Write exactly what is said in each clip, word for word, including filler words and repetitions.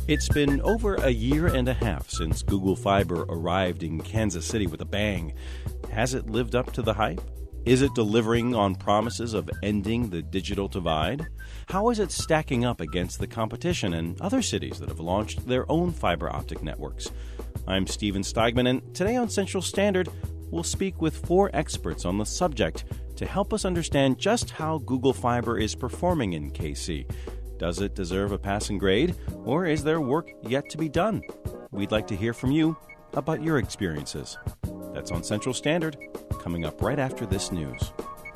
It's been over a year and a half since Google Fiber arrived in Kansas City with a bang. Has it lived up to the hype? Is it delivering on promises of ending the digital divide? How is it stacking up against the competition and other cities that have launched their own fiber optic networks? I'm Steven Steigman, and today on Central Standard, we'll speak with four experts on the subject to help us understand just how Google Fiber is performing in K C. Does it deserve a passing grade, or is there work yet to be done? We'd like to hear from you about your experiences. That's on Central Standard, coming up right after this news.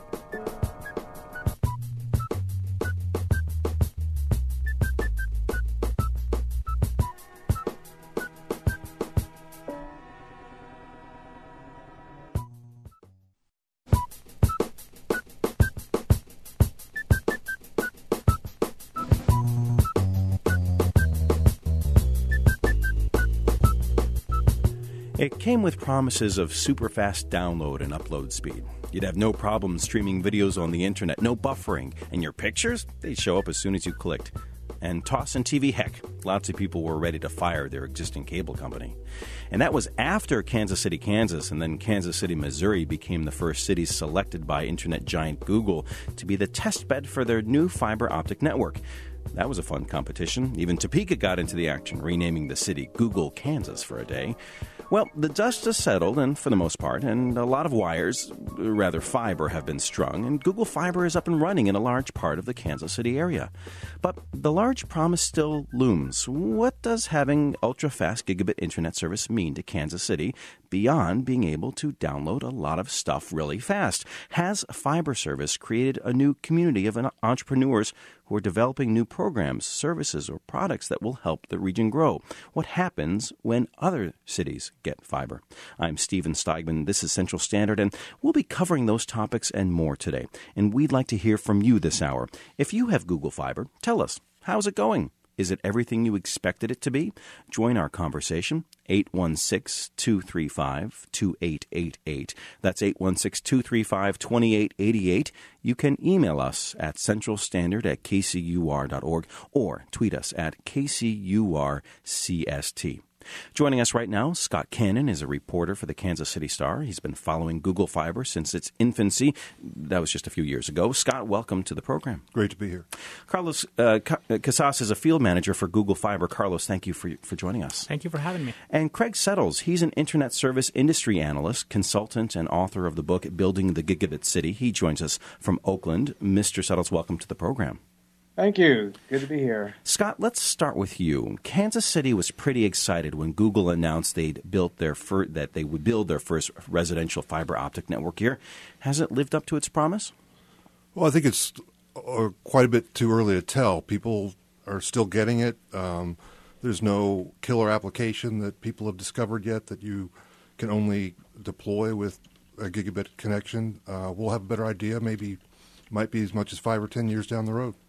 It came with promises of super fast download and upload speed. You'd have no problem streaming videos on the internet, no buffering, and your pictures, they'd show up as soon as you clicked. And toss and T V, heck, lots of people were ready to fire their existing cable company. And that was after Kansas City, Kansas, and then Kansas City, Missouri became the first cities selected by internet giant Google to be the test bed for their new fiber optic network. That was a fun competition. Even Topeka got into the action, renaming the city Google, Kansas for a day. Well, the dust has settled, and for the most part, and a lot of wires, rather fiber, have been strung, and Google Fiber is up and running in a large part of the Kansas City area. But the large promise still looms. What does having ultra-fast gigabit internet service mean to Kansas City beyond being able to download a lot of stuff really fast? Has fiber service created a new community of entrepreneurs who are developing new programs, services, or products that will help the region grow? What happens when other cities get fiber? I'm Steven Steigman. This is Central Standard, and we'll be covering those topics and more today. And we'd like to hear from you this hour. If you have Google Fiber, tell us, how's it going? Is it everything you expected it to be? Join our conversation, eight one six, two three five, two eight eight eight. That's eight one six, two three five, two eight eight eight. You can email us at centralstandard at k c u r dot org or tweet us at K C U R C S T. Joining us right now, Scott Cannon is a reporter for the Kansas City Star. He's been following Google Fiber since its infancy. That was just a few years ago. Scott, welcome to the program. Great to be here. Carlos uh, Casas is a field manager for Google Fiber. Carlos, thank you for, for joining us. Thank you for having me. And Craig Settles, he's an internet service industry analyst, consultant, and author of the book Building the Gigabit City. He joins us from Oakland. Mister Settles, welcome to the program. Thank you. Good to be here. Scott, let's start with you. Kansas City was pretty excited when Google announced they'd built their fir- that they would build their first residential fiber optic network here. Has it lived up to its promise? Well, I think it's uh, quite a bit too early to tell. People are still getting it. Um, there's no killer application that people have discovered yet that you can only deploy with a gigabit connection. Uh, we'll have a better idea. Maybe might be as much as five or ten years down the road.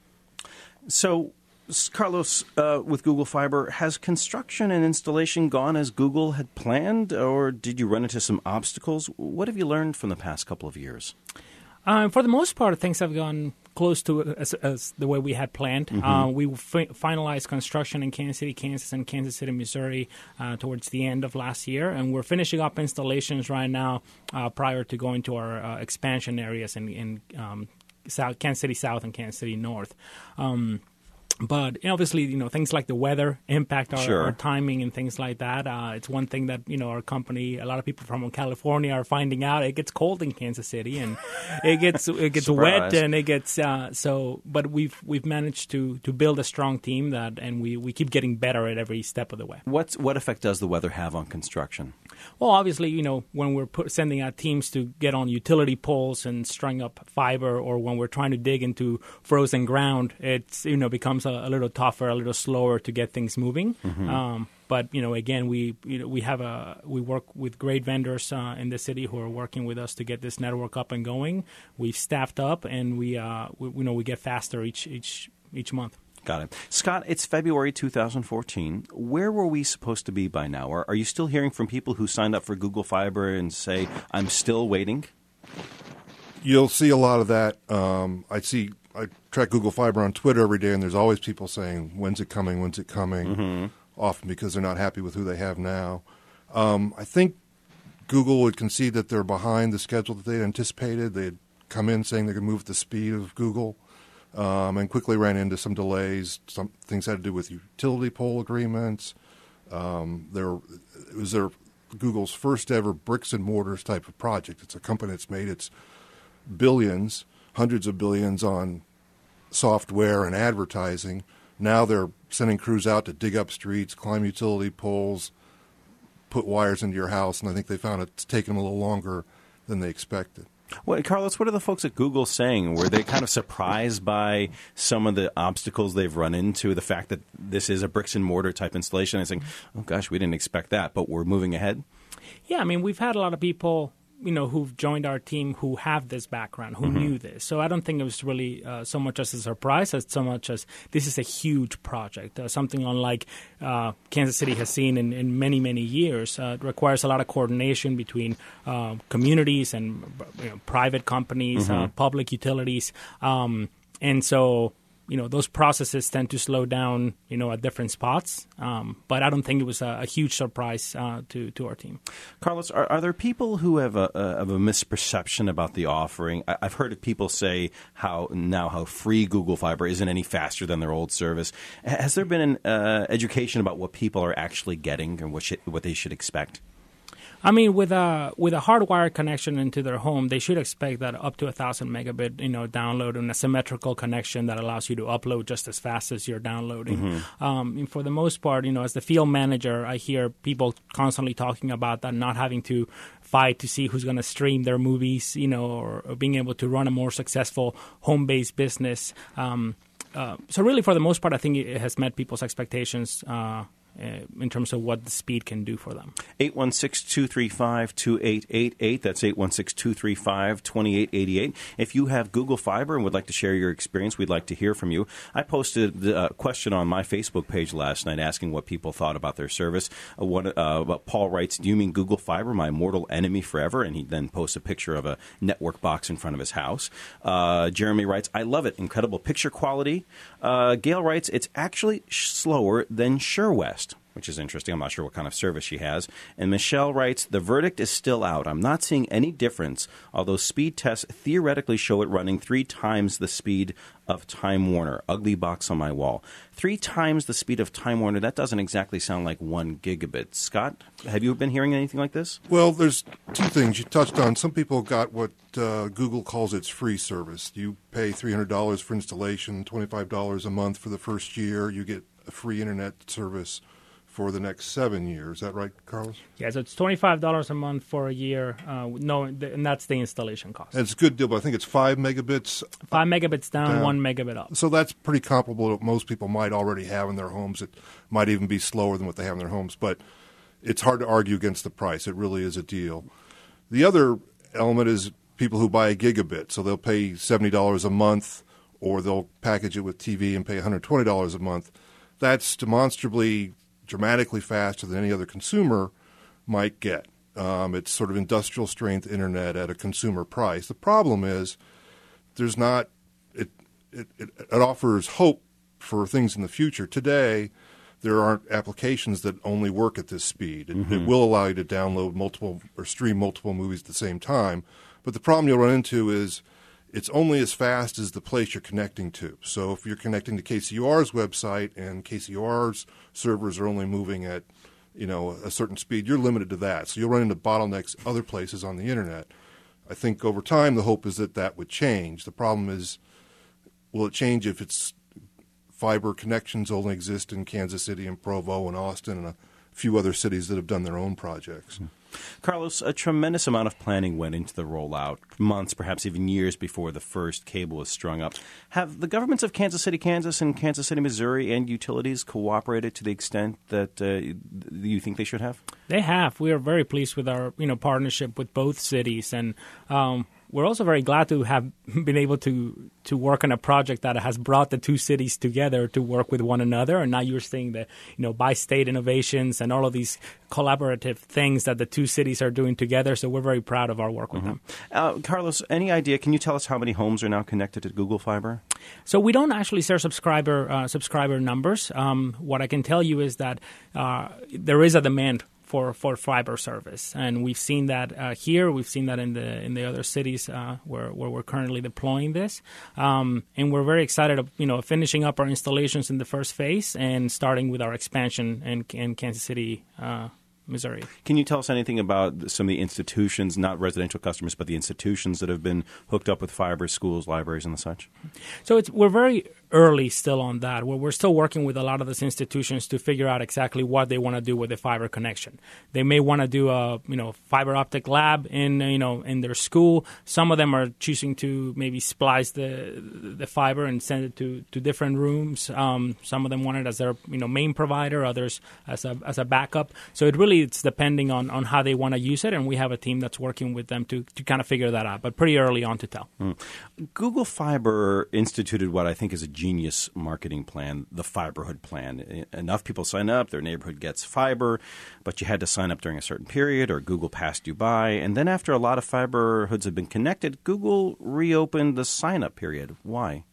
So, Carlos, uh, with Google Fiber, has construction and installation gone as Google had planned, or did you run into some obstacles? What have you learned from the past couple of years? Uh, for the most part, things have gone close to as, as the way we had planned. Mm-hmm. Uh, we fi- finalized construction in Kansas City, Kansas, and Kansas City, Missouri uh, towards the end of last year, and we're finishing up installations right now uh, prior to going to our uh, expansion areas in, in um, South, Kansas City South and Kansas City North. Um, But obviously, you know, things like the weather impact our, sure. our timing and things like that. Uh, it's one thing that, you know, our company, a lot of people from California are finding out. It gets cold in Kansas City, and it gets it gets wet, and it gets uh, so. But we've we've managed to to build a strong team that, and we, we keep getting better at every step of the way. What's what effect does the weather have on construction? Well, obviously, you know, when we're put, sending out teams to get on utility poles and string up fiber, or when we're trying to dig into frozen ground, it's, you know, becomes a, a little tougher, a little slower to get things moving. Mm-hmm. Um, but, you know, again, we you know, we have a we work with great vendors uh, in the city who are working with us to get this network up and going. We've staffed up, and we uh we, you know we get faster each each each month. Got it. Scott, it's February two thousand fourteen. Where were we supposed to be by now? Are, are you still hearing from people who signed up for Google Fiber and say, I'm still waiting? You'll see a lot of that. Um, I see I track Google Fiber on Twitter every day, and there's always people saying, when's it coming, when's it coming, mm-hmm. often because they're not happy with who they have now. Um, I think Google would concede that they're behind the schedule that they had anticipated. They had come in saying they could move at the speed of Google um, and quickly ran into some delays. Some things had to do with utility pole agreements. Um, there, it was their Google's first ever bricks and mortars type of project. It's a company that's made its billions, hundreds of billions on software and advertising. Now they're sending crews out to dig up streets, climb utility poles, put wires into your house, and I think they found it's taken a little longer than they expected. Well, Carlos, what are the folks at Google saying? Were they kind of surprised by some of the obstacles they've run into, the fact that this is a bricks and mortar type installation, and saying, oh, gosh, we didn't expect that, but we're moving ahead? Yeah, I mean, we've had a lot of people, you know, who've joined our team who have this background, who mm-hmm. knew this. So I don't think it was really uh, so much as a surprise as so much as this is a huge project, uh, something unlike uh, Kansas City has seen in, in many, many years. Uh, it requires a lot of coordination between uh, communities and you know, private companies, mm-hmm. uh, public utilities. Um, and so, you know, those processes tend to slow down, you know, at different spots. Um, but I don't think it was a, a huge surprise uh, to, to our team. Carlos, are, are there people who have a, a, have a misperception about the offering? I, I've heard of people say how now how free Google Fiber isn't any faster than their old service. Has there been an uh, education about what people are actually getting and what, should, what they should expect? I mean, with a with a hardwired connection into their home, they should expect that up to a thousand megabit, you know, download and a symmetrical connection that allows you to upload just as fast as you're downloading. Mm-hmm. Um, and for the most part, you know, as the field manager, I hear people constantly talking about that, not having to fight to see who's going to stream their movies, you know, or, or being able to run a more successful home-based business. Um, uh, so really, for the most part, I think it has met people's expectations. Uh, Uh, in terms of what the speed can do for them. eight one six, two three five, two eight eight eight. That's eight one six, two three five, two eight eight eight. If you have Google Fiber and would like to share your experience, we'd like to hear from you. I posted a question on my Facebook page last night asking what people thought about their service. Uh, what, uh, Paul writes, do you mean Google Fiber, my mortal enemy forever? And he then posts a picture of a network box in front of his house. Uh, Jeremy writes, I love it. Incredible picture quality. Uh, Gail writes, it's actually sh- slower than SureWest, which is interesting. I'm not sure what kind of service she has. And Michelle writes, the verdict is still out. I'm not seeing any difference, although speed tests theoretically show it running three times the speed of Time Warner. Ugly box on my wall. Three times the speed of Time Warner, that doesn't exactly sound like one gigabit. Scott, have you been hearing anything like this? Well, there's two things you touched on. Some people got what uh, Google calls its free service. You pay three hundred dollars for installation, twenty-five dollars a month for the first year. You get a free internet service for the next seven years. Is that right, Carlos? Yeah, so it's twenty-five dollars a month for a year. Uh, no, and that's the installation cost. And it's a good deal, but I think it's five megabits. Five megabits down, down, one megabit up. So that's pretty comparable to what most people might already have in their homes. It might even be slower than what they have in their homes, but it's hard to argue against the price. It really is a deal. The other element is people who buy a gigabit. So they'll pay seventy dollars a month, or they'll package it with T V and pay one hundred twenty dollars a month. That's demonstrably dramatically faster than any other consumer might get. Um, it's sort of industrial strength internet at a consumer price. The problem is there's not it, it, it, it offers hope for things in the future. Today, there aren't applications that only work at this speed. It, mm-hmm. it will allow you to download multiple or stream multiple movies at the same time. But the problem you'll run into is it's only as fast as the place you're connecting to. So if you're connecting to K C U R's website and K C U R's servers are only moving at, you know, a certain speed, you're limited to that. So you'll run into bottlenecks other places on the internet. I think over time the hope is that that would change. The problem is, will it change if it's fiber connections only exist in Kansas City and Provo and Austin and a few other cities that have done their own projects? Mm-hmm. Carlos, a tremendous amount of planning went into the rollout, months, perhaps even years before the first cable was strung up. Have the governments of Kansas City, Kansas, and Kansas City, Missouri, and utilities cooperated to the extent that uh, you think they should have? They have. We are very pleased with our, you know, partnership with both cities, and um, we're also very glad to have been able to to work on a project that has brought the two cities together to work with one another. And now you're seeing the, you know, by-state innovations and all of these collaborative things that the two cities are doing together. So we're very proud of our work with mm-hmm. them. Uh, Carlos, any idea? Can you tell us how many homes are now connected to Google Fiber? So we don't actually share subscriber uh, subscriber numbers. Um, what I can tell you is that uh, there is a demand for, for fiber service, and we've seen that uh, here. We've seen that in the in the other cities uh, where where we're currently deploying this, um, and we're very excited of you know finishing up our installations in the first phase and starting with our expansion in, in Kansas City, Uh, Missouri. Can you tell us anything about some of the institutions, not residential customers, but the institutions that have been hooked up with fiber, schools, libraries, and the such? So it's, we're very early still on that. We're, we're still working with a lot of these institutions to figure out exactly what they want to do with the fiber connection. They may want to do a you know fiber optic lab in you know in their school. Some of them are choosing to maybe splice the the fiber and send it to, to different rooms. Um, some of them want it as their you know main provider, others as a as a backup. So it really it's depending on, on how they want to use it, and we have a team that's working with them to, to kind of figure that out, but pretty early on to tell. Mm. Google Fiber instituted what I think is a genius marketing plan, the Fiberhood plan. Enough people sign up, their neighborhood gets fiber, but you had to sign up during a certain period or Google passed you by. And then after a lot of fiber hoods have been connected, Google reopened the sign-up period. Why?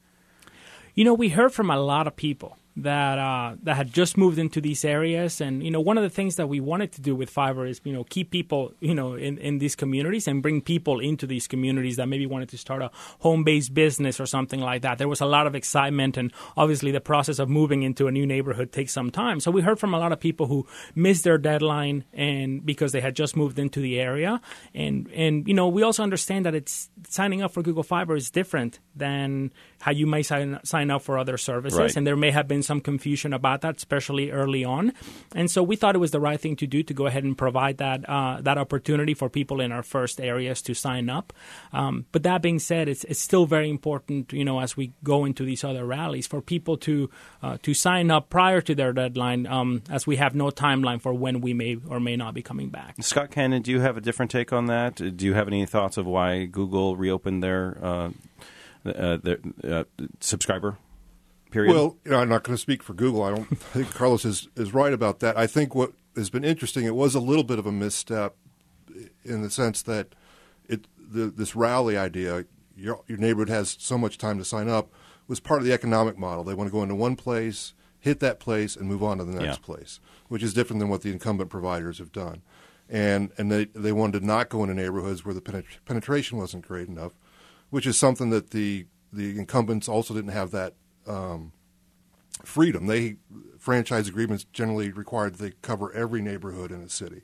You know, we heard from a lot of people that uh, that had just moved into these areas. And, you know, one of the things that we wanted to do with fiber is, you know, keep people, you know, in, in these communities and bring people into these communities that maybe wanted to start a home-based business or something like that. There was a lot of excitement, and obviously the process of moving into a new neighborhood takes some time. So we heard from a lot of people who missed their deadline and because they had just moved into the area. And, and you know, we also understand that it's signing up for Google Fiber is different than how you may sign, sign up for other services. Right. And there may have been some confusion about that, especially early on. And so we thought it was the right thing to do to go ahead and provide that uh, that opportunity for people in our first areas to sign up. Um, but that being said, it's, it's still very important, you know, as we go into these other rallies, for people to uh, to sign up prior to their deadline, um, as we have no timeline for when we may or may not be coming back. Scott Cannon, do you have a different take on that? Do you have any thoughts of why Google reopened their uh, uh, their uh, subscriber period? Well, you know, I'm not going to speak for Google. I don't I think Carlos is, is right about that. I think what has been interesting, it was a little bit of a misstep in the sense that it the, this rally idea, your, your neighborhood has so much time to sign up, was part of the economic model. They want to go into one place, hit that place, and move on to the next yeah. place, which is different than what the incumbent providers have done. And and they, they wanted to not go into neighborhoods where the penet- penetration wasn't great enough, which is something that the, the incumbents also didn't have that Um, freedom. They franchise agreements generally required that they cover every neighborhood in a city.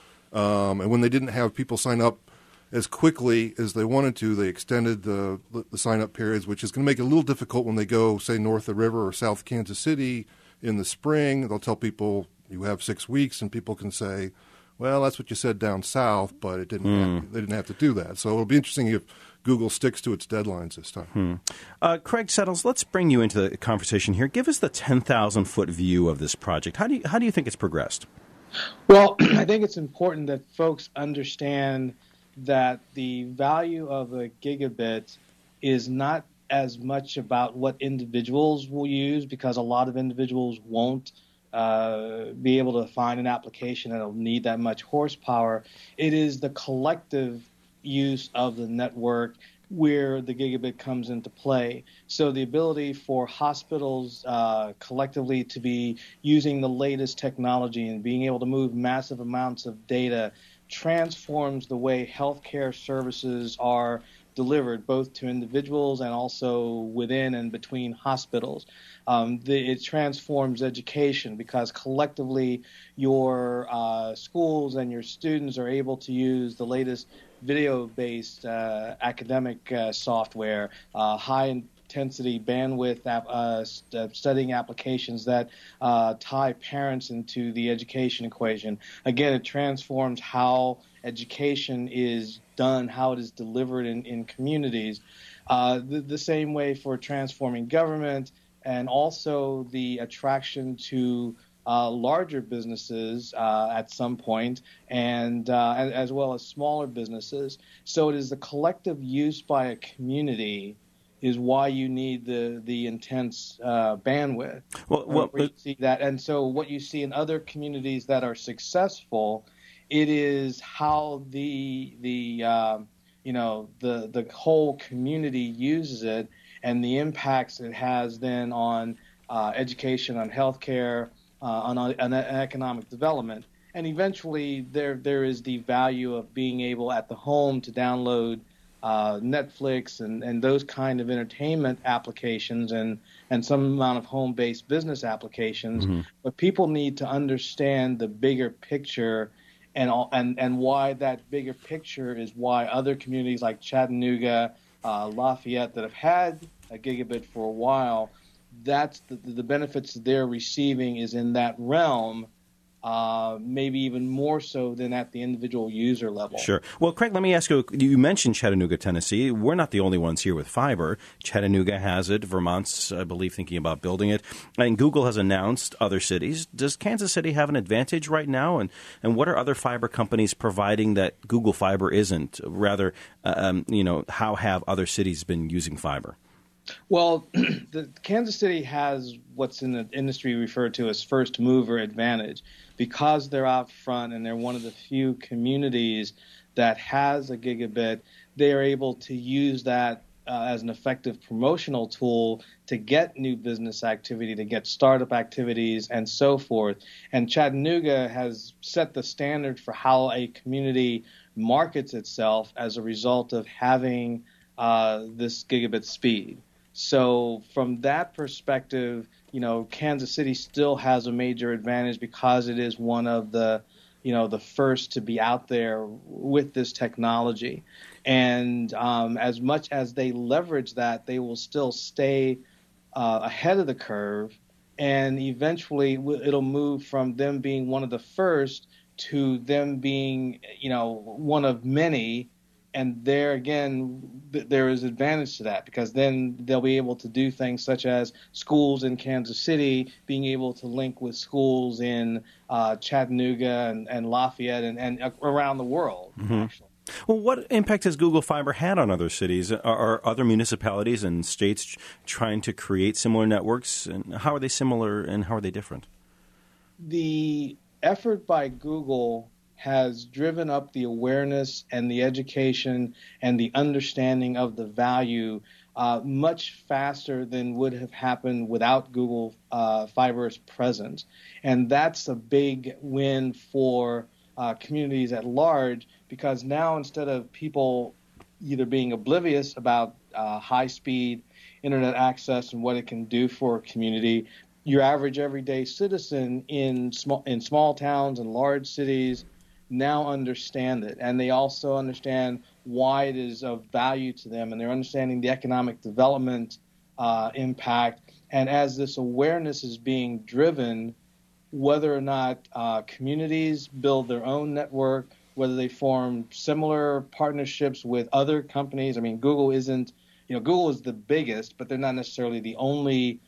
Um, and when they didn't have people sign up as quickly as they wanted to, they extended the, the sign-up periods, which is going to make it a little difficult when they go, say, north of the river or south Kansas City in the spring. They'll tell people you have six weeks, and people can say, well, that's what you said down south, but it didn't. Mm. Have, they didn't have to do that. So it'll be interesting if Google sticks to its deadlines this time. Hmm. Uh, Craig Settles, let's bring you into the conversation here. Give us the ten thousand foot view of this project. How do you, how do you think it's progressed? Well, I think it's important that folks understand that the value of a gigabit is not as much about what individuals will use, because a lot of individuals won't uh, be able to find an application that'll need that much horsepower. It is the collective use of the network where the gigabit comes into play. So the ability for hospitals uh, collectively to be using the latest technology and being able to move massive amounts of data transforms the way healthcare services are delivered, both to individuals and also within and between hospitals. Um, the, it transforms education, because collectively your uh, schools and your students are able to use the latest video-based uh, academic uh, software, uh, high-intensity bandwidth ap- uh, st- studying applications that uh, tie parents into the education equation. Again, it transforms how education is done, how it is delivered in, in communities. Uh, the, the same way for transforming government, and also the attraction to uh, larger businesses uh, at some point, and uh, as well as smaller businesses. So it is the collective use by a community is why you need the the intense uh, bandwidth. Well, well where you see that, and so what you see in other communities that are successful, it is how the the uh, you know the the whole community uses it, and the impacts it has then on uh, education, on healthcare, uh, on, on economic development, and eventually there there is the value of being able at the home to download Uh, Netflix and, and those kind of entertainment applications and, and some amount of home-based business applications. Mm-hmm. But people need to understand the bigger picture and, all, and and why that bigger picture is why other communities like Chattanooga, uh, Lafayette that have had a gigabit for a while, that's the, the benefits they're receiving is in that realm. Uh, maybe even more so than at the individual user level. Sure. Well, Craig, let me ask you, you mentioned Chattanooga, Tennessee. We're not the only ones here with fiber. Chattanooga has it. Vermont's, I believe, thinking about building it. And Google has announced other cities. Does Kansas City have an advantage right now? And, and what are other fiber companies providing that Google Fiber isn't? Rather, um, you know, how have other cities been using fiber? Well, the, Kansas City has what's in the industry referred to as first mover advantage. Because they're out front and they're one of the few communities that has a gigabit, they are able to use that uh, as an effective promotional tool to get new business activity, to get startup activities, and so forth. And Chattanooga has set the standard for how a community markets itself as a result of having uh, this gigabit speed. So from that perspective, you know, Kansas City still has a major advantage because it is one of the, you know, the first to be out there with this technology. And um, as much as they leverage that, they will still stay uh, ahead of the curve. And eventually it'll move from them being one of the first to them being, you know, one of many. And there again, there is advantage to that because then they'll be able to do things such as schools in Kansas City being able to link with schools in uh, Chattanooga and, and Lafayette and, and around the world, mm-hmm. actually. Well, what impact has Google Fiber had on other cities? Are, are other municipalities and states trying to create similar networks? And how are they similar and how are they different? The effort by Google has driven up the awareness and the education and the understanding of the value uh, much faster than would have happened without Google uh, Fiber's presence. And that's a big win for uh, communities at large because now instead of people either being oblivious about uh, high-speed internet access and what it can do for a community, your average everyday citizen in small, in small towns and large cities now understand it, and they also understand why it is of value to them, and they're understanding the economic development uh, impact. And as this awareness is being driven, whether or not uh, communities build their own network, whether they form similar partnerships with other companies. I mean, Google isn't, you know, Google is the biggest, but they're not necessarily the only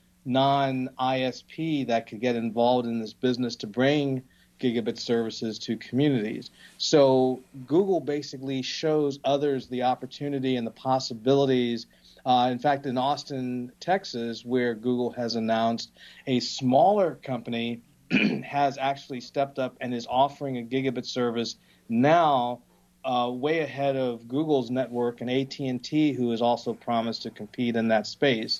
non-I S P that could get involved in this business to bring gigabit services to communities. So Google basically shows others the opportunity and the possibilities. Uh, in fact, in Austin, Texas, where Google has announced a smaller company has actually stepped up and is offering a gigabit service now uh, way ahead of Google's network and A T and T, who has also promised to compete in that space.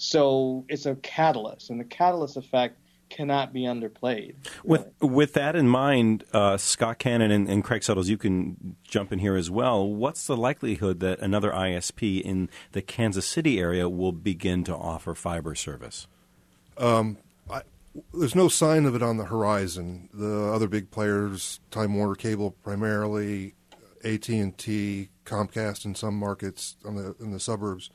So it's a catalyst, and the catalyst effect cannot be underplayed. Really. With with that in mind, uh, Scott Cannon and, and Craig Suttles, you can jump in here as well. What's the likelihood that another I S P in the Kansas City area will begin to offer fiber service? Um, I, there's no sign of it on the horizon. The other big players, Time Warner Cable primarily, A T and T, Comcast in some markets on the in the suburbs,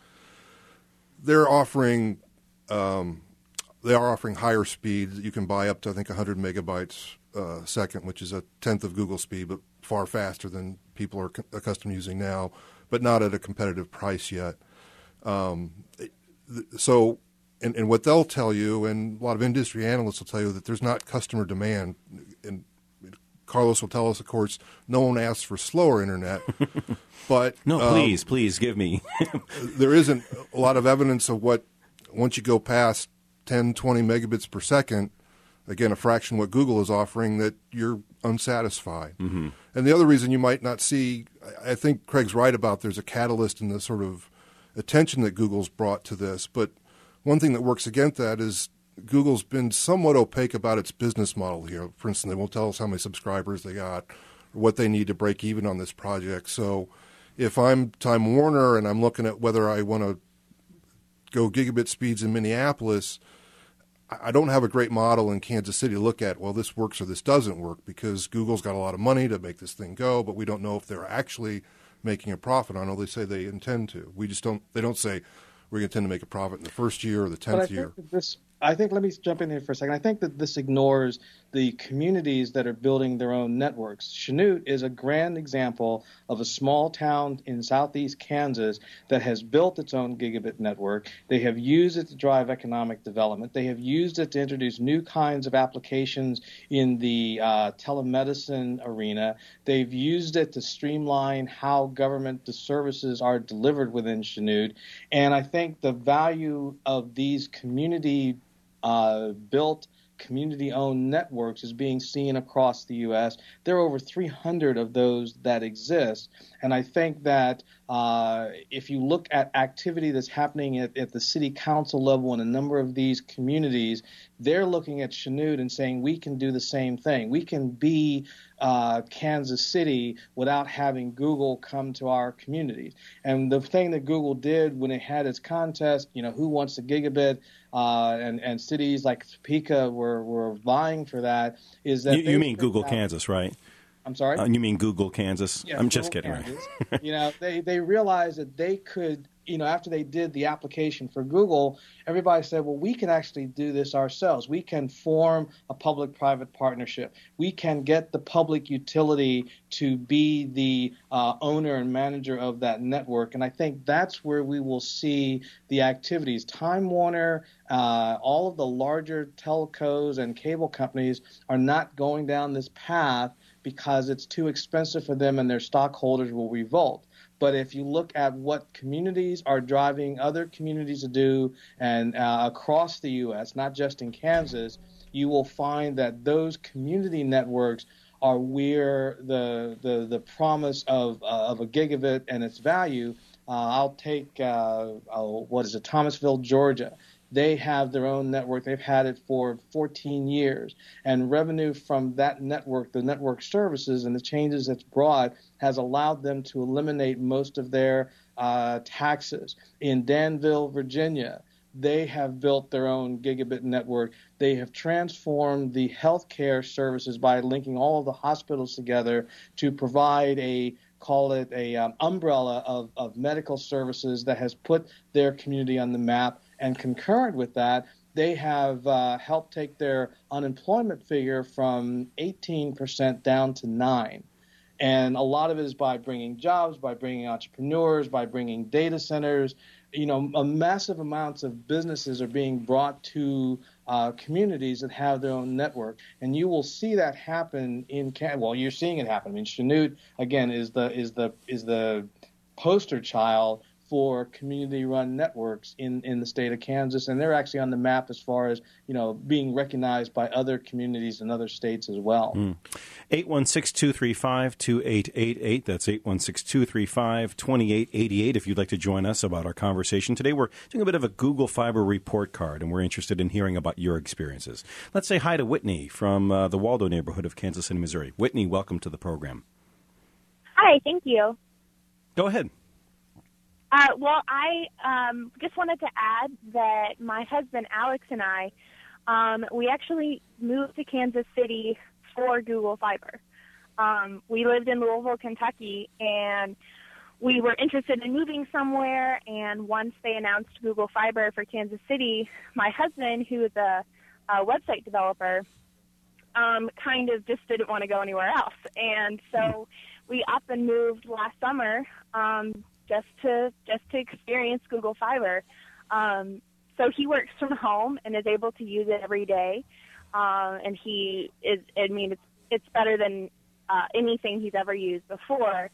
they're offering um, they are offering higher speed. You can buy up to I think one hundred megabytes a uh, second, which is a tenth of Google speed, but far faster than people are co- accustomed to using now, but not at a competitive price yet. Um, so and, and what they'll tell you, and a lot of industry analysts will tell you, that there's not customer demand. And Carlos will tell us, of course, no one asks for slower internet. But no, um, please, please give me. There isn't a lot of evidence of what, once you go past ten, twenty megabits per second, again, a fraction of what Google is offering, that you're unsatisfied. Mm-hmm. And the other reason you might not see, I think Craig's right about there's a catalyst in the sort of attention that Google's brought to this. But one thing that works against that is Google's been somewhat opaque about its business model here. For instance, they won't tell us how many subscribers they got or what they need to break even on this project. So if I'm Time Warner and I'm looking at whether I want to go gigabit speeds in Minneapolis, I don't have a great model in Kansas City to look at, well, this works or this doesn't work, because Google's got a lot of money to make this thing go, but we don't know if they're actually making a profit on it. They say they intend to. We just don't, they don't say we're going to intend to make a profit in the first year or the tenth but I year. Think that this, I think, let me jump in here for a second. I think that this ignores the communities that are building their own networks. Chanute is a grand example of a small town in southeast Kansas that has built its own gigabit network. They have used it to drive economic development. They have used it to introduce new kinds of applications in the uh, telemedicine arena. They've used it to streamline how government services are delivered within Chanute. And I think the value of these community uh, built community-owned networks is being seen across the U S. There are over three hundred of those that exist. And I think that uh, if you look at activity that's happening at, at the city council level in a number of these communities, they're looking at Chanute and saying, we can do the same thing. We can be uh, Kansas City without having Google come to our communities. And the thing that Google did when it had its contest, you know, who wants a gigabit, uh, and, and cities like Topeka were, were vying for that, is that You, you mean Google, out, Kansas, right? I'm sorry? Uh, you mean Google, Kansas? Yeah, I'm Google, just kidding. Kansas. Right? You know, they, they realized that they could, you know, after they did the application for Google, everybody said, well, we can actually do this ourselves. We can form a public-private partnership. We can get the public utility to be the uh, owner and manager of that network. And I think that's where we will see the activities. Time Warner, uh, all of the larger telcos and cable companies are not going down this path because it's too expensive for them and their stockholders will revolt. But if you look at what communities are driving other communities to do and uh, across the U S, not just in Kansas, you will find that those community networks are where the the, the promise of uh, of a gigabit and its value. Uh, I'll take uh, I'll, what is it, Thomasville, Georgia. They have their own network. They've had it for fourteen years. And revenue from that network, the network services and the changes it's brought, has allowed them to eliminate most of their uh, taxes. In Danville, Virginia, they have built their own gigabit network. They have transformed the healthcare services by linking all of the hospitals together to provide a call it a um, umbrella of, of medical services that has put their community on the map. And concurrent with that, they have uh, helped take their unemployment figure from eighteen percent down to nine. And a lot of it is by bringing jobs, by bringing entrepreneurs, by bringing data centers. You know, a massive amounts of businesses are being brought to uh, communities that have their own network. And you will see that happen in Can- well, you're seeing it happen. I mean, Chanute, again, is the is the is the poster child for community-run networks in, in the state of Kansas, and they're actually on the map as far as, you know, being recognized by other communities in other states as well. Mm. eight one six, two three five, two eight eight eight. That's eight one six, two three five, two eight eight eight if you'd like to join us about our conversation. Today we're doing a bit of a Google Fiber report card, and we're interested in hearing about your experiences. Let's say hi to Whitney from uh, the Waldo neighborhood of Kansas City, Missouri. Whitney, welcome to the program. Hi, thank you. Go ahead. Uh, well, I um, just wanted to add that my husband, Alex, and I, um, we actually moved to Kansas City for Google Fiber. Um, we lived in Louisville, Kentucky, and we were interested in moving somewhere, and once they announced Google Fiber for Kansas City, my husband, who is a, a website developer, um, kind of just didn't want to go anywhere else. And so we up and moved last summer um, just to just to experience Google Fiber. Um, so he works from home and is able to use it every day. Uh, and he is, I mean, it's, it's better than uh, anything he's ever used before.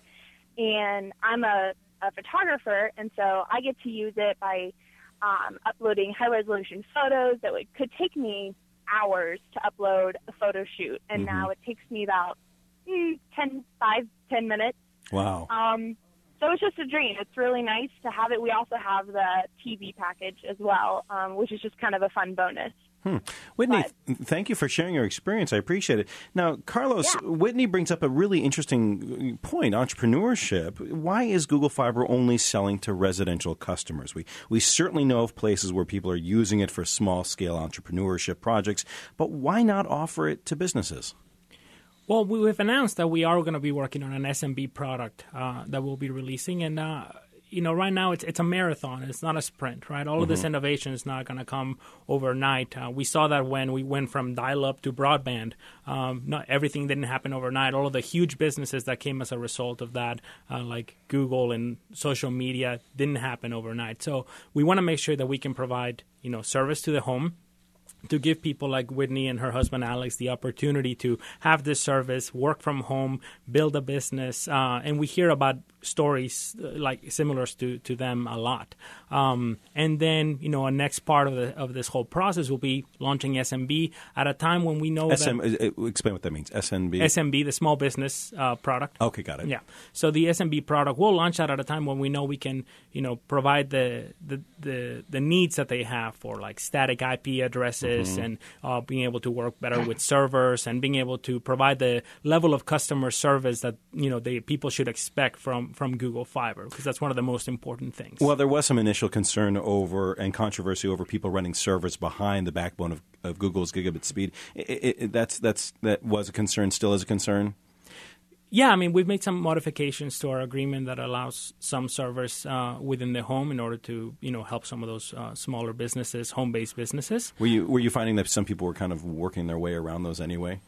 And I'm a, a photographer, and so I get to use it by um, uploading high-resolution photos that would, could take me hours to upload a photo shoot. And mm-hmm. now it takes me about mm, ten, five, ten minutes. Wow. Um, so it's just a dream. It's really nice to have it. We also have the T V package as well, um, which is just kind of a fun bonus. Hmm. Whitney, But, thank you for sharing your experience. I appreciate it. Now, Carlos, Yeah. Whitney brings up a really interesting point, entrepreneurship. Why is Google Fiber only selling to residential customers? We we certainly know of places where people are using it for small-scale entrepreneurship projects, but why not offer it to businesses? Well, we've announced that we are going to be working on an S M B product uh, that we'll be releasing, and uh, you know, right now it's it's a marathon. It's not a sprint, right? All mm-hmm. of this innovation is not going to come overnight. Uh, we saw that when we went from dial-up to broadband. Um, not everything didn't happen overnight. All of the huge businesses that came as a result of that, uh, like Google and social media, didn't happen overnight. So we want to make sure that we can provide, you know, service to the home, to give people like Whitney and her husband Alex the opportunity to have this service, work from home, build a business, uh, and we hear about stories uh, like similar to, to them a lot. Um, and then, you know, a next part of the of this whole process will be launching S M B at a time when we know S M, that uh, explain what that means. S M B. S M B, the small business uh, product. Okay, got it. Yeah. So the S M B product, we'll launch that at a time when we know we can, you know, provide the the the, the needs that they have for like static I P addresses. Mm-hmm. And uh, being able to work better with servers and being able to provide the level of customer service that, you know, they people should expect from, from Google Fiber, because that's one of the most important things. Well, there was some initial concern over and controversy over people running servers behind the backbone of, of Google's gigabit speed. It, it, it, that's that's that was a concern, still is a concern. Yeah, I mean, we've made some modifications to our agreement that allows some servers uh, within the home in order to, you know, help some of those uh, smaller businesses, home-based businesses. Were you were you finding that some people were kind of working their way around those anyway?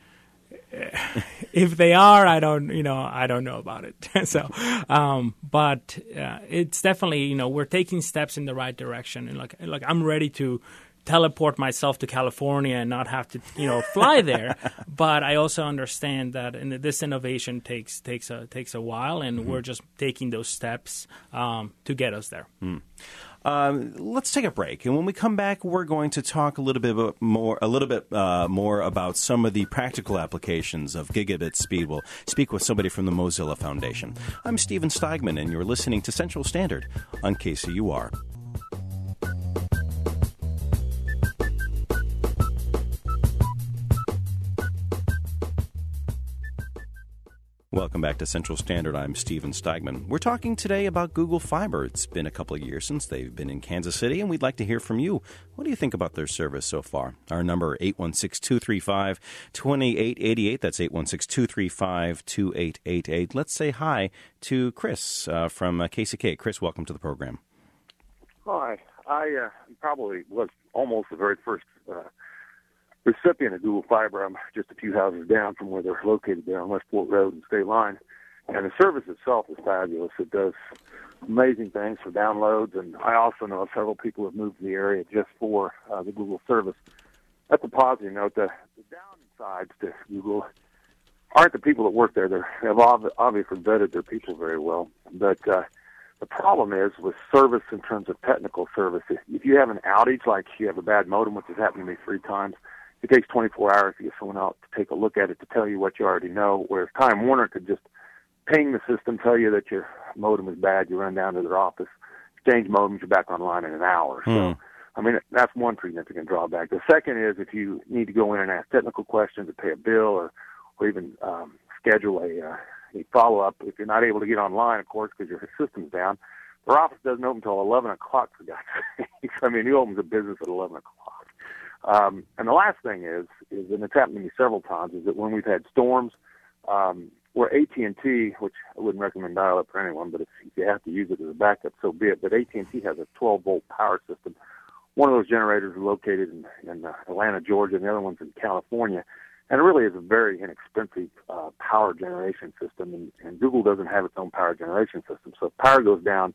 If they are, I don't, you know, I don't know about it. so, um, but uh, it's definitely, you know, we're taking steps in the right direction, and like, like I'm ready to teleport myself to California and not have to, you know, fly there. But I also understand that in this innovation takes takes a takes a while, and mm-hmm. we're just taking those steps um, to get us there. Mm. Um, let's take a break, and when we come back, we're going to talk a little bit about more, a little bit uh, more about some of the practical applications of gigabit speed. We'll speak with somebody from the Mozilla Foundation. I'm Steven Steigman, and you're listening to Central Standard on K C U R. Welcome back to Central Standard. I'm Steven Steigman. We're talking today about Google Fiber. It's been a couple of years since they've been in Kansas City, and we'd like to hear from you. What do you think about their service so far? Our number, eight one six, two three five, two eight eight eight. That's eight one six, two three five, two eight eight eight. Let's say hi to Chris uh, from uh, K C K. Chris, welcome to the program. Hi. I uh, probably was almost the very first uh recipient of Google Fiber. I'm just a few houses down from where they're located there on Westport Road and State Line. And the service itself is fabulous. It does amazing things for downloads, and I also know several people have moved to the area just for uh, the Google service. That's a positive note. The, the downsides to Google aren't the people that work there. They're, they've obviously vetted their people very well. But uh, the problem is with service in terms of technical service. If you have an outage, like you have a bad modem, which has happened to me three times, it takes twenty-four hours to get someone out to take a look at it to tell you what you already know, whereas Time Warner could just ping the system, tell you that your modem is bad, you run down to their office, exchange modems, you're back online in an hour. Hmm. So, I mean, that's one significant drawback. The second is if you need to go in and ask technical questions or pay a bill or, or even um, schedule a, uh, a follow-up, if you're not able to get online, of course, because your system's down, their office doesn't open until eleven o'clock, for God's sake. I mean, he opens a business at eleven o'clock. Um, and the last thing is, is, and it's happened to me several times, is that when we've had storms, um, where A T and T, which I wouldn't recommend dial-up for anyone, but if, if you have to use it as a backup, so be it. But A T and T has a twelve-volt power system. One of those generators is located in, in uh, Atlanta, Georgia, and the other one's in California. And it really is a very inexpensive uh, power generation system, and, and Google doesn't have its own power generation system. So if power goes down,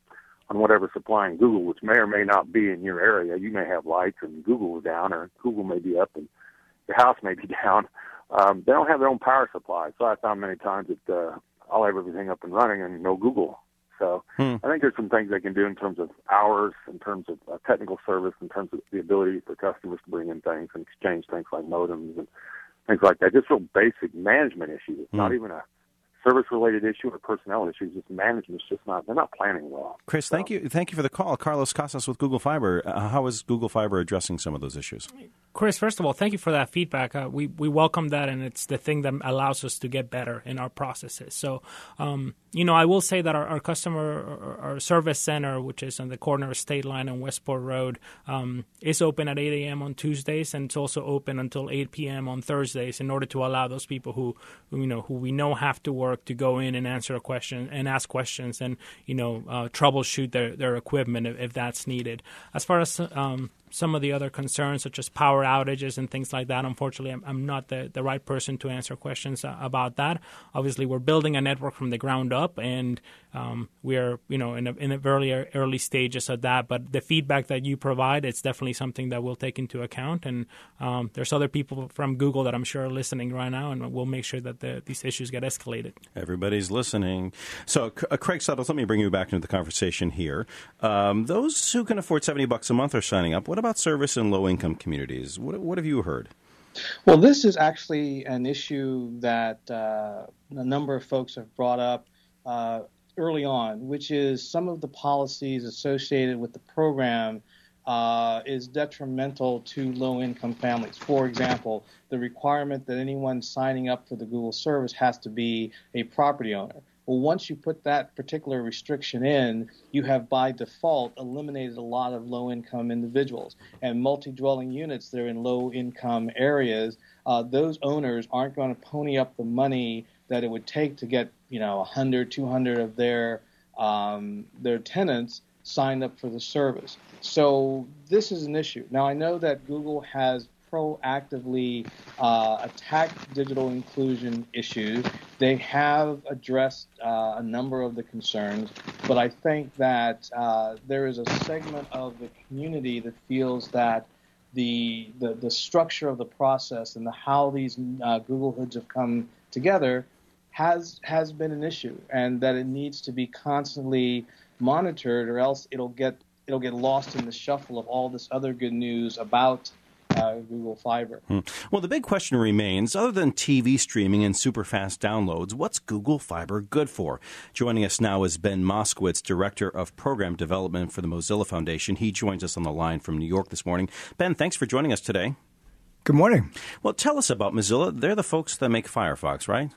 on whatever's supplying Google, which may or may not be in your area. You may have lights and Google is down, or Google may be up and your house may be down. Um, they don't have their own power supply. So I found many times that uh, I'll have everything up and running and no Google. So hmm. I think there's some things they can do in terms of hours, in terms of uh, technical service, in terms of the ability for customers to bring in things and exchange things like modems and things like that. Just real basic management issues. It's hmm. not even a service-related issue or personnel issues. Just management's just not, they're not planning well. Chris, so. thank you thank you for the call. Carlos Casas with Google Fiber. Uh, how is Google Fiber addressing some of those issues? Chris, first of all, thank you for that feedback. Uh, we, we welcome that, and it's the thing that allows us to get better in our processes. So, um, you know, I will say that our, our customer, our service center, which is on the corner of State Line and Westport Road, um, is open at eight a.m. on Tuesdays, and it's also open until eight p.m. on Thursdays in order to allow those people who, who, you know, who we know have to work to go in and answer a question and ask questions and, you know, uh, troubleshoot their, their equipment if, if that's needed. As far as um, some of the other concerns, such as power outages and things like that, unfortunately, I'm, I'm not the, the right person to answer questions uh, about that. Obviously, we're building a network from the ground up, and um, we are, you know, in a, in the very early stages of that. But the feedback that you provide, it's definitely something that we'll take into account. And um, there's other people from Google that I'm sure are listening right now, and we'll make sure that the, these issues get escalated. Everybody's listening. So, uh, Craig Suttles, let me bring you back into the conversation here. Um, those who can afford seventy bucks a month are signing up. What about service in low-income communities? What, what have you heard? Well, this is actually an issue that uh, a number of folks have brought up uh, early on, which is some of the policies associated with the program uh, is detrimental to low-income families. For example, the requirement that anyone signing up for the Google service has to be a property owner. Well, once you put that particular restriction in, you have by default eliminated a lot of low-income individuals. And multi-dwelling units that are in low-income areas, uh, those owners aren't going to pony up the money that it would take to get, you know, one hundred, two hundred of their um, their tenants signed up for the service. So this is an issue. Now, I know that Google has proactively uh, attacked digital inclusion issues. They have addressed uh, a number of the concerns, but I think that uh, there is a segment of the community that feels that the the, the structure of the process and the how these uh, Google hoods have come together has has been an issue, and that it needs to be constantly monitored, or else it'll get it'll get lost in the shuffle of all this other good news about Uh, Google Fiber. Hmm. Well, the big question remains, other than T V streaming and super fast downloads, what's Google Fiber good for? Joining us now is Ben Moskowitz, Director of Program Development for the Mozilla Foundation. He joins us on the line from New York this morning. Ben, thanks for joining us today. Good morning. Well, tell us about Mozilla. They're the folks that make Firefox, right?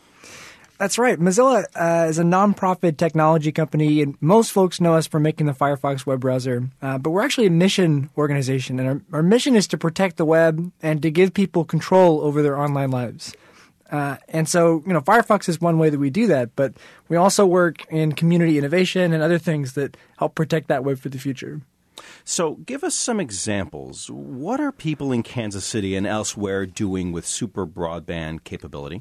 That's right. Mozilla uh, is a nonprofit technology company, and most folks know us for making the Firefox web browser. Uh, but we're actually a mission organization, and our, our mission is to protect the web and to give people control over their online lives. Uh, and so, you know, Firefox is one way that we do that, but we also work in community innovation and other things that help protect that web for the future. So give us some examples. What are people in Kansas City and elsewhere doing with super broadband capability?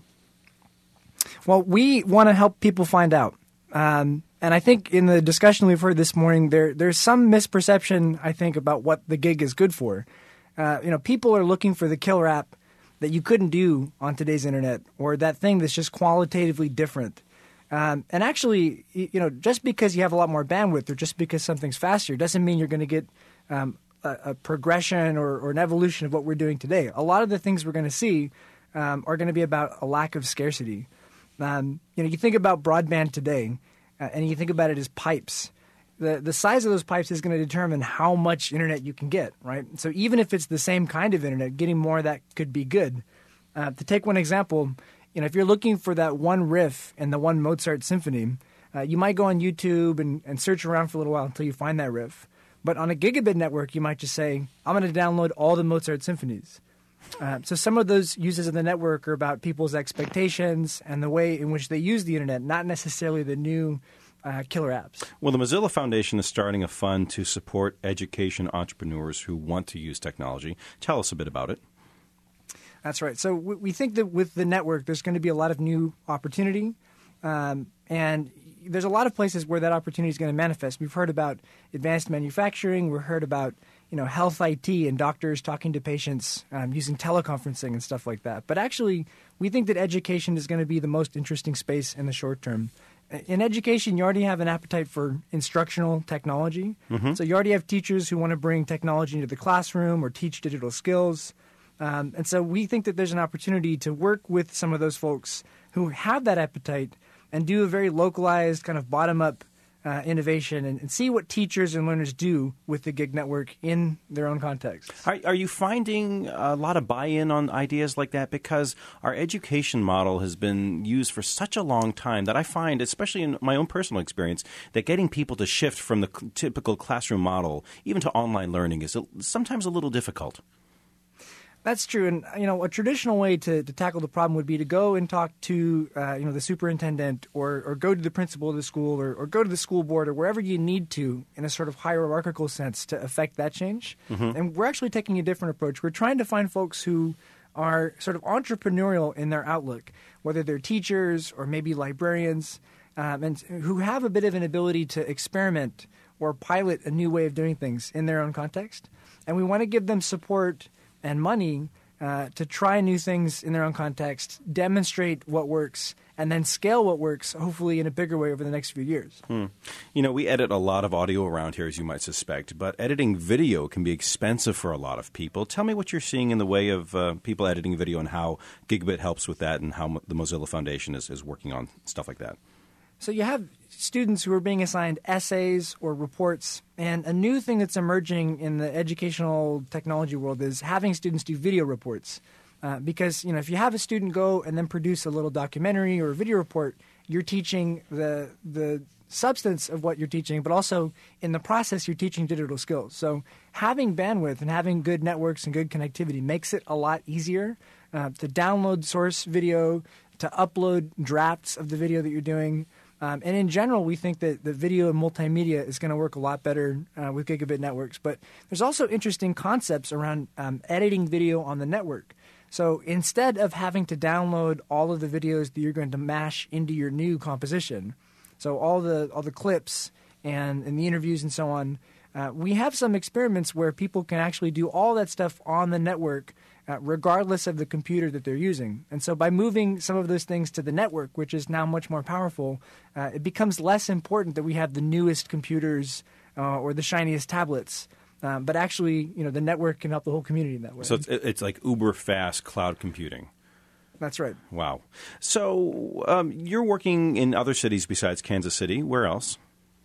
Well, we want to help people find out. Um, and I think in the discussion we've heard this morning, there there's some misperception, I think, about what the gig is good for. Uh, you know, people are looking for the killer app that you couldn't do on today's internet, or that thing that's just qualitatively different. Um, and actually, you know, just because you have a lot more bandwidth or just because something's faster doesn't mean you're going to get um, a, a progression or, or an evolution of what we're doing today. A lot of the things we're going to see um, are going to be about a lack of scarcity. Um, you know, you think about broadband today, uh, and you think about it as pipes. The the size of those pipes is going to determine how much internet you can get, right? So even if it's the same kind of internet, getting more of that could be good. Uh, to take one example, you know, if you're looking for that one riff in the one Mozart symphony, uh, you might go on YouTube and, and search around for a little while until you find that riff. But on a gigabit network, you might just say, I'm going to download all the Mozart symphonies. Uh, so some of those uses of the network are about people's expectations and the way in which they use the internet, not necessarily the new uh, killer apps. Well, the Mozilla Foundation is starting a fund to support education entrepreneurs who want to use technology. Tell us a bit about it. That's right. So we think that with the network, there's going to be a lot of new opportunity. Um, and there's a lot of places where that opportunity is going to manifest. We've heard about advanced manufacturing. We've heard about, you know, health I T and doctors talking to patients um, using teleconferencing and stuff like that. But actually, we think that education is going to be the most interesting space in the short term. In education, you already have an appetite for instructional technology. Mm-hmm. So you already have teachers who want to bring technology into the classroom or teach digital skills. Um, and so we think that there's an opportunity to work with some of those folks who have that appetite and do a very localized kind of bottom-up uh, innovation and, and see what teachers and learners do with the gig network in their own context. Are, are you finding a lot of buy-in on ideas like that? Because our education model has been used for such a long time that I find, especially in my own personal experience, that getting people to shift from the typical classroom model even to online learning is sometimes a little difficult. That's true, and you know, a traditional way to, to tackle the problem would be to go and talk to uh, you know the superintendent, or or go to the principal of the school, or, or go to the school board, or wherever you need to, in a sort of hierarchical sense, to affect that change. Mm-hmm. And we're actually taking a different approach. We're trying to find folks who are sort of entrepreneurial in their outlook, whether they're teachers or maybe librarians, um, and who have a bit of an ability to experiment or pilot a new way of doing things in their own context. And we want to give them support and money uh, to try new things in their own context, demonstrate what works, and then scale what works, hopefully in a bigger way over the next few years. Hmm. You know, we edit a lot of audio around here, as you might suspect, but editing video can be expensive for a lot of people. Tell me what you're seeing in the way of uh, people editing video and how Gigabit helps with that, and how the Mozilla Foundation is, is working on stuff like that. So you have students who are being assigned essays or reports, and a new thing that's emerging in the educational technology world is having students do video reports. Uh, because, you know, if you have a student go and then produce a little documentary or a video report, you're teaching the the substance of what you're teaching, but also in the process you're teaching digital skills. So having bandwidth and having good networks and good connectivity makes it a lot easier uh, to download source video, to upload drafts of the video that you're doing. Um, and in general, we think that the video and multimedia is going to work a lot better uh, with gigabit networks. But there's also interesting concepts around um, editing video on the network. So instead of having to download all of the videos that you're going to mash into your new composition, so all the all the clips and, and the interviews and so on, uh, we have some experiments where people can actually do all that stuff on the network Uh, regardless of the computer that they're using. And so by moving some of those things to the network, which is now much more powerful, uh, it becomes less important that we have the newest computers uh, or the shiniest tablets. Um, but actually, you know, the network can help the whole community in that way. So it's, it's like uber fast cloud computing. That's right. Wow. So um, you're working in other cities besides Kansas City. Where else?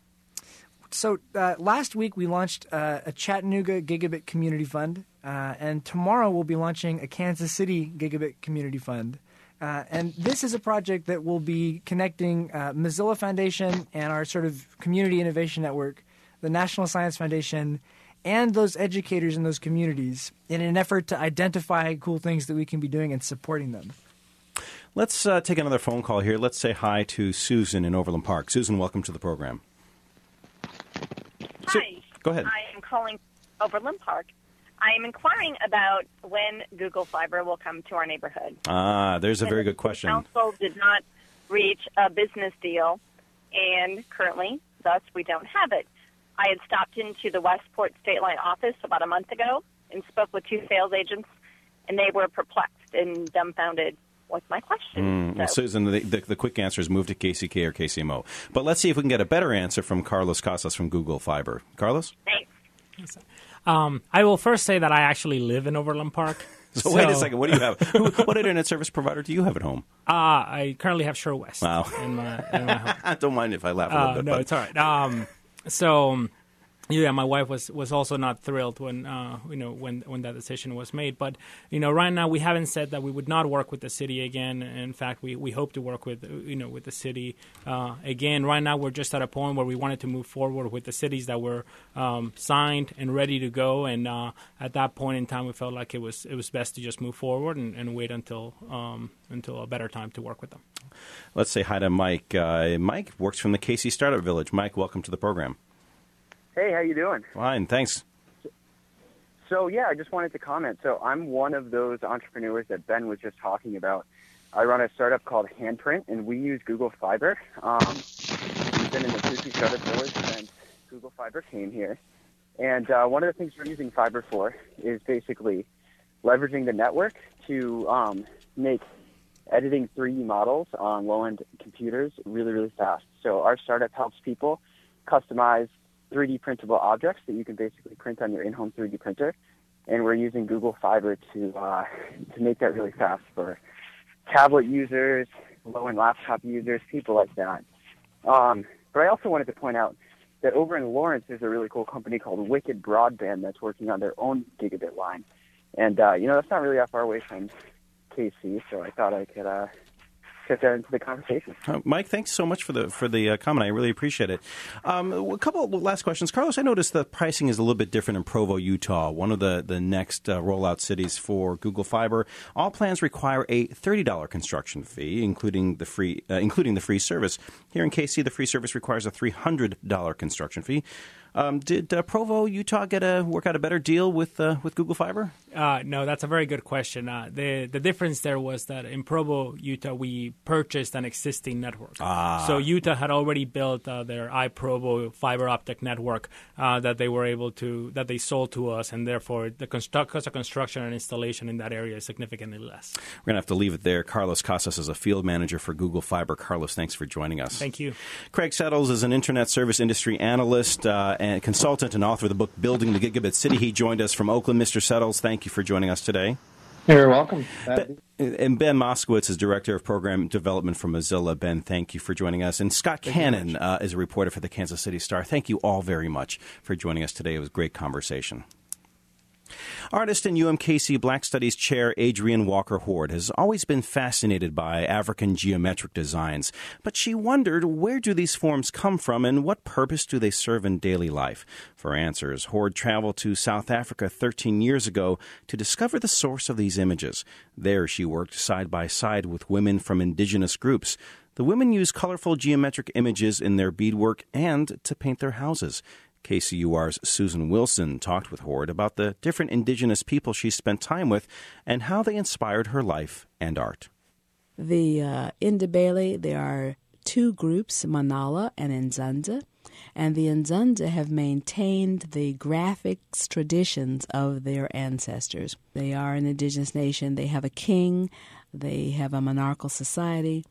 So uh, last week we launched uh, a Chattanooga Gigabit Community Fund, uh, and tomorrow we'll be launching a Kansas City Gigabit Community Fund. Uh, and this is a project that will be connecting uh, Mozilla Foundation and our sort of community innovation network, the National Science Foundation, and those educators in those communities in an effort to identify cool things that we can be doing and supporting them. Let's uh, take another phone call here. Let's say hi to Susan in Overland Park. Susan, welcome to the program. Hi. So, go ahead. I am calling Overland Park. I am inquiring about when Google Fiber will come to our neighborhood. Ah, there's a very good question. The council did not reach a business deal, and currently, thus, we don't have it. I had stopped into the Westport State Line office about a month ago and spoke with two sales agents, and they were perplexed and dumbfounded. What's my question? Mm, well, so. Susan, the, the, the quick answer is move to K C K or K C M O. But let's see if we can get a better answer from Carlos Casas from Google Fiber. Carlos? Thanks. Um, I will first say that I actually live in Overland Park. So, so wait a second. What do you have? Who, what internet service provider do you have at home? Uh, I currently have SureWest. Wow. In my, in my home. Don't mind if I laugh a little uh, bit. No, but. it's all right. Um, so... Yeah, my wife was, was also not thrilled when uh, you know when when that decision was made. But you know, right now we haven't said that we would not work with the city again. In fact, we, we hope to work with you know with the city uh, again. Right now, we're just at a point where we wanted to move forward with the cities that were um, signed and ready to go. And uh, at that point in time, we felt like it was it was best to just move forward and, and wait until um, until a better time to work with them. Let's say hi to Mike. Uh, Mike works from the K C Startup Village. Mike, welcome to the program. Hey, how you doing? Fine, thanks. So, yeah, I just wanted to comment. So I'm one of those entrepreneurs that Ben was just talking about. I run a startup called Handprint, and we use Google Fiber. Um, since we started Forward since Google Fiber came here. And uh, one of the things we're using fiber for is basically leveraging the network to um, make editing three D models on low-end computers really, really fast. So our startup helps people customize three D printable objects that you can basically print on your in-home three D printer. And we're using Google Fiber to uh, to make that really fast for tablet users, low-end laptop users, people like that. Um, but I also wanted to point out that over in Lawrence, there's a really cool company called Wicked Broadband that's working on their own gigabit line. And, uh, you know, that's not really that far away from K C, so I thought I could uh, get that into the conversation. Uh, Mike, thanks so much for the for the uh, comment. I really appreciate it. Um, a couple of last questions. Carlos, I noticed the pricing is a little bit different in Provo, Utah, one of the, the next uh, rollout cities for Google Fiber. All plans require a thirty dollars construction fee, including the free uh, including the free service. Here in K C, the free service requires a three hundred dollars construction fee. Um, did uh, Provo, Utah, get a work out a better deal with uh, with Google Fiber? Uh, no, that's a very good question. Uh, the the difference there was that in Provo, Utah, we purchased an existing network. Ah. So Utah had already built uh, their iProvo fiber optic network uh, that they were able to that they sold to us, and therefore the constru- cost of construction and installation in that area is significantly less. We're going to have to leave it there. Carlos Casas is a field manager for Google Fiber. Carlos, thanks for joining us. Thank you. Craig Settles is an internet service industry analyst uh, and consultant and author of the book Building the Gigabit City. He joined us from Oakland. Mister Settles, thank you for joining us today. You're welcome. Ben, and Ben Moskowitz is Director of Program Development for Mozilla. Ben, thank you for joining us. And Scott thank Cannon uh, is a reporter for the Kansas City Star. Thank you all very much for joining us today. It was a great conversation. Artist and U M K C Black Studies Chair Adrienne Walker Horde has always been fascinated by African geometric designs, but she wondered, where do these forms come from and what purpose do they serve in daily life? For answers, Horde traveled to South Africa thirteen years ago to discover the source of these images. There she worked side by side with women from indigenous groups. The women use colorful geometric images in their beadwork and to paint their houses. K C U R's Susan Wilson talked with Horde about the different indigenous people she spent time with and how they inspired her life and art. The uh, Ndebele, there are two groups, Manala and Nzanza, and the Nzanza have maintained the graphics traditions of their ancestors. They are an indigenous nation. They have a king. They have a monarchical society.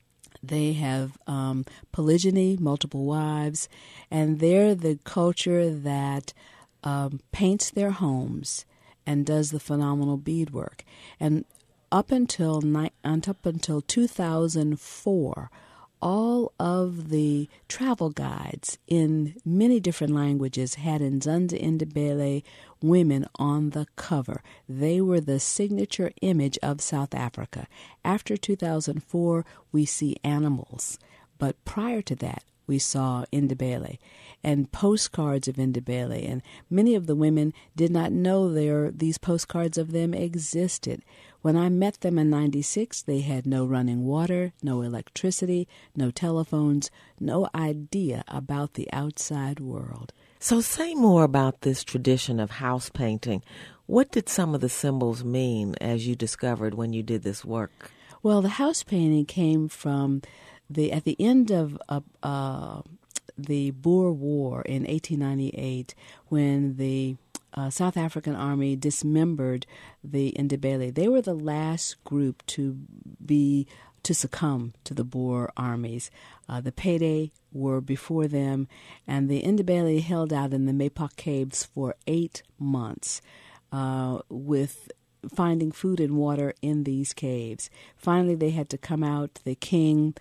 They have um, polygyny, multiple wives, and they're the culture that um, paints their homes and does the phenomenal beadwork. And up until ni- up until two thousand four, all of the travel guides in many different languages had Nzanza Ndebele women on the cover. They were the signature image of South Africa. After two thousand four, we see animals, but prior to that, we saw Ndebele and postcards of Ndebele, and many of the women did not know there these postcards of them existed. When I met them in ninety-six, they had no running water, no electricity, no telephones, no idea about the outside world. So say more about this tradition of house painting. What did some of the symbols mean as you discovered when you did this work? Well, the house painting came from the at the end of uh, uh, the Boer War in eighteen ninety-eight, when the uh, South African Army dismembered the Ndebele. They were the last group to be to succumb to the Boer armies. Uh, the Pede were before them, and the Ndebele held out in the Mepak Caves for eight months uh, with finding food and water in these caves. Finally, they had to come out. The king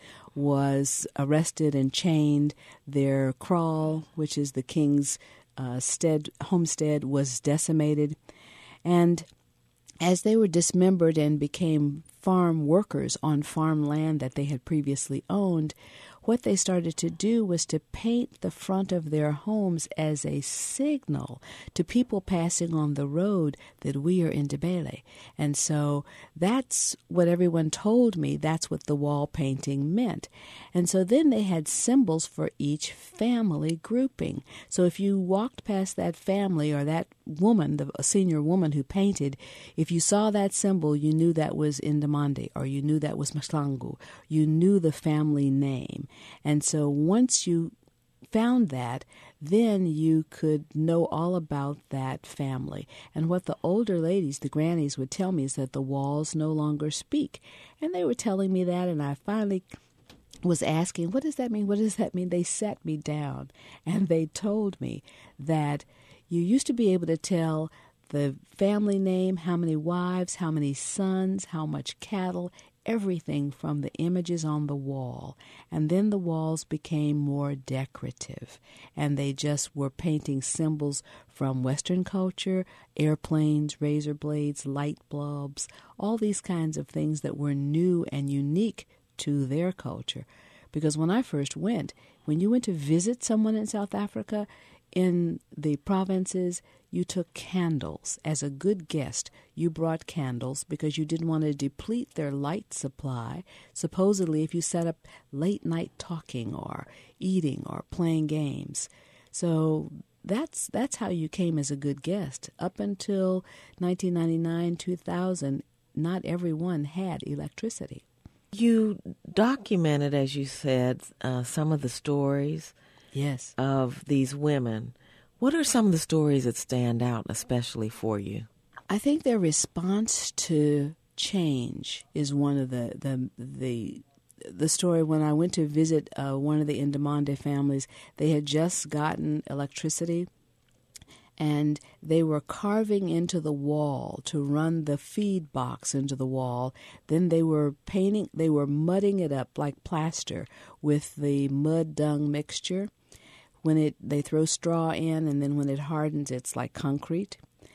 was arrested and chained. Their kraal, which is the king's uh, stead, homestead, was decimated. And as they were dismembered and became farm workers on farmland that they had previously owned, what they started to do was to paint the front of their homes as a signal to people passing on the road that we are Ndebele. And so that's what everyone told me. That's what the wall painting meant. And so then they had symbols for each family grouping. So if you walked past that family or that woman, the senior woman who painted, if you saw that symbol, you knew that was Ndamande, or you knew that was Mahlangu. You knew the family name. And so once you found that, then you could know all about that family. And what the older ladies, the grannies, would tell me is that the walls no longer speak. And they were telling me that, and I finally was asking, what does that mean? What does that mean? They sat me down, and they told me that you used to be able to tell the family name, how many wives, how many sons, how much cattle, everything from the images on the wall. And then the walls became more decorative, and they just were painting symbols from Western culture, airplanes, razor blades, light bulbs, all these kinds of things that were new and unique to their culture. Because when I first went, when you went to visit someone in South Africa, in the provinces, you took candles. As a good guest, you brought candles because you didn't want to deplete their light supply. Supposedly, if you set up late night talking or eating or playing games. So that's that's how you came as a good guest. Up until nineteen ninety-nine, two thousand, not everyone had electricity. You documented, as you said, uh, some of the stories yes. of these women. What are some of the stories that stand out, especially for you? I think their response to change is one of the the the, the story. When I went to visit uh, one of the Ndimande families, they had just gotten electricity, and they were carving into the wall to run the feed box into the wall. Then they were painting, they were mudding it up like plaster with the mud dung mixture. When it they throw straw in, and then when it hardens, it's like concrete.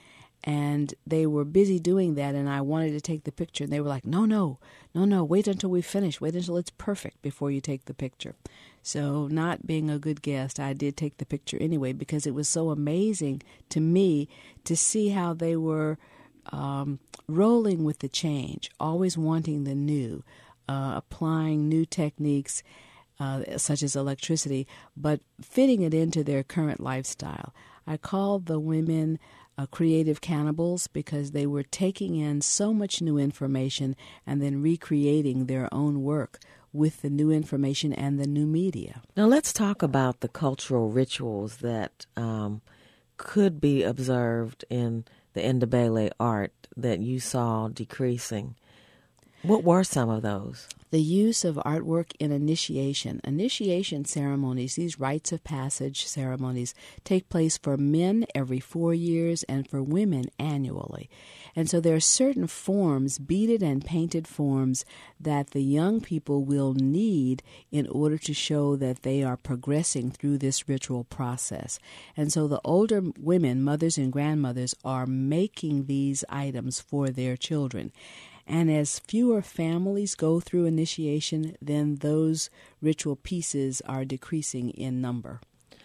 And they were busy doing that, and I wanted to take the picture. And they were like, no, no, no, no, wait until we finish. Wait until it's perfect before you take the picture. So not being a good guest, I did take the picture anyway, because it was so amazing to me to see how they were um, rolling with the change, always wanting the new, uh, applying new techniques, Uh, such as electricity, but fitting it into their current lifestyle. I called the women uh, creative cannibals because they were taking in so much new information and then recreating their own work with the new information and the new media. Now let's talk about the cultural rituals that um, could be observed in the Ndebele art that you saw decreasing. What were some of those? The use of artwork in initiation. Initiation ceremonies, these rites of passage ceremonies, take place for men every four years and for women annually. And so there are certain forms, beaded and painted forms, that the young people will need in order to show that they are progressing through this ritual process. And so the older women, mothers and grandmothers, are making these items for their children. And as fewer families go through initiation, then those ritual pieces are decreasing in number.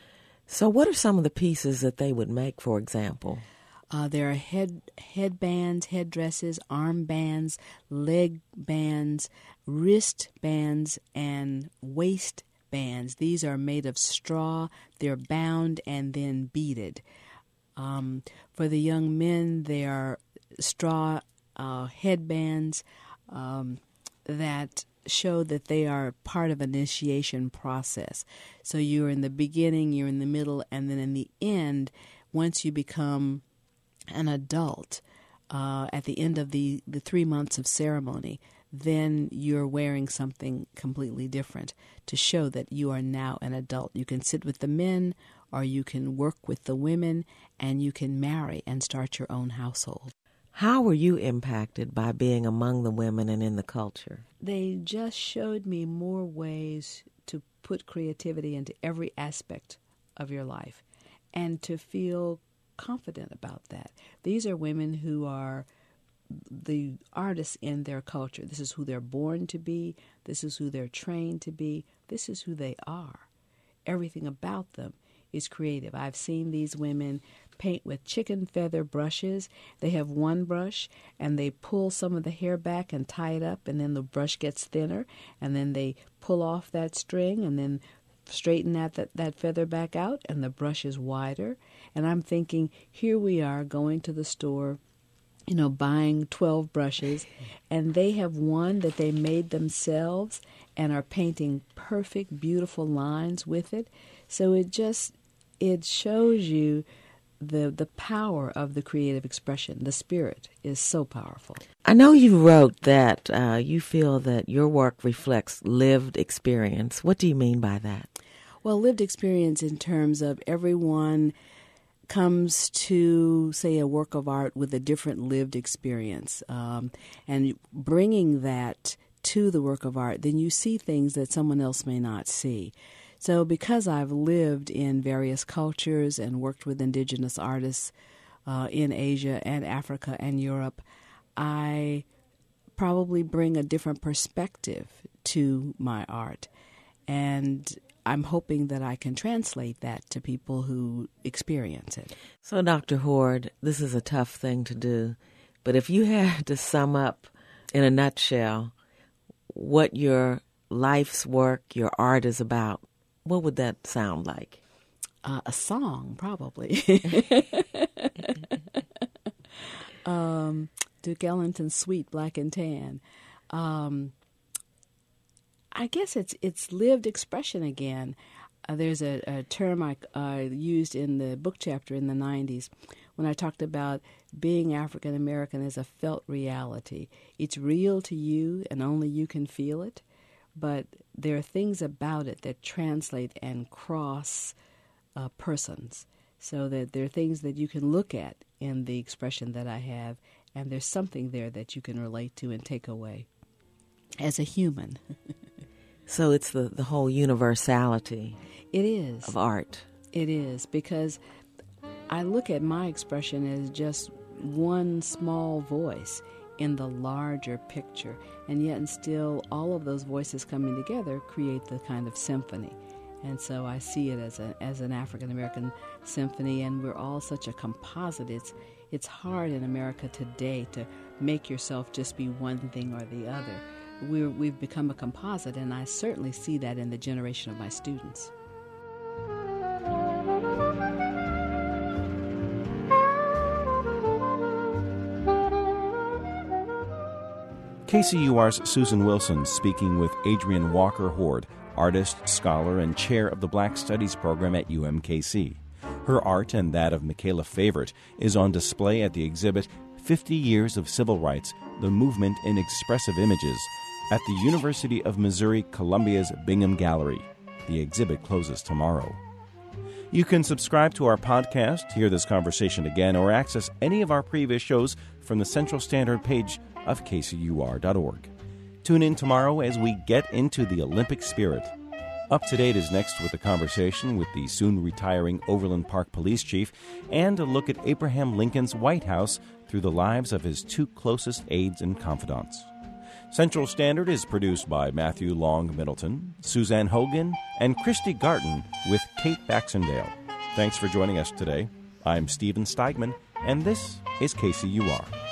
So what are some of the pieces that they would make, for example? Uh, there are head headbands, headdresses, armbands, leg bands, wrist bands, and waist bands. These are made of straw. They're bound and then beaded. Um, for the young men, they are straw Uh, headbands um, that show that they are part of an initiation process. So you're in the beginning, you're in the middle, and then in the end, once you become an adult, uh, at the end of the, the three months of ceremony, then you're wearing something completely different to show that you are now an adult. You can sit with the men, or you can work with the women, and you can marry and start your own household. How were you impacted by being among the women and in the culture? They just showed me more ways to put creativity into every aspect of your life and to feel confident about that. These are women who are the artists in their culture. This is who they're born to be. This is who they're trained to be. This is who they are. Everything about them is creative. I've seen these women paint with chicken feather brushes. They have one brush, and they pull some of the hair back and tie it up, and then the brush gets thinner, and then they pull off that string and then straighten that, that, that feather back out, and the brush is wider. And I'm thinking, here we are going to the store, you know, buying twelve brushes, and they have one that they made themselves and are painting perfect, beautiful lines with it. So it just, it shows you the the power of the creative expression. The spirit is so powerful. I know you wrote that uh, you feel that your work reflects lived experience. What do you mean by that? Well, lived experience in terms of everyone comes to, say, a work of art with a different lived experience. Um, and bringing that to the work of art, then you see things that someone else may not see. So because I've lived in various cultures and worked with indigenous artists uh, in Asia and Africa and Europe, I probably bring a different perspective to my art. And I'm hoping that I can translate that to people who experience it. So, Doctor Hoard, this is a tough thing to do, but if you had to sum up in a nutshell what your life's work, your art is about, what would that sound like? Uh, a song, probably. um, Duke Ellington's Sweet, Black and Tan. Um, I guess it's it's lived expression again. Uh, there's a, a term I uh, used in the book chapter in the nineties when I talked about being African American as a felt reality. It's real to you and only you can feel it, but there are things about it that translate and cross uh, persons, so that there are things that you can look at in the expression that I have, and there's something there that you can relate to and take away as a human. So it's the, the whole universality it is. of art. It is, because I look at my expression as just one small voice in the larger picture, and yet and still all of those voices coming together create the kind of symphony. And so I see it as a as an African-American symphony, and we're all such a composite. It's it's hard in America today to make yourself just be one thing or the other. We're, we've become a composite, and I certainly see that in the generation of my students. K C U R's Susan Wilson speaking with Adrienne Walker Hoard, artist, scholar, and chair of the Black Studies program at U M K C. Her art and that of Michaela Favorite is on display at the exhibit fifty years of Civil Rights, the Movement in Expressive Images, at the University of Missouri-Columbia's Bingham Gallery. The exhibit closes tomorrow. You can subscribe to our podcast, hear this conversation again, or access any of our previous shows from the Central Standard page of K C U R dot org. Tune in tomorrow as we get into the Olympic spirit. Up to Date is next with a conversation with the soon-retiring Overland Park Police Chief and a look at Abraham Lincoln's White House through the lives of his two closest aides and confidants. Central Standard is produced by Matthew Long Middleton, Suzanne Hogan, and Christy Garton with Kate Baxendale. Thanks for joining us today. I'm Stephen Steigman, and this is K C U R.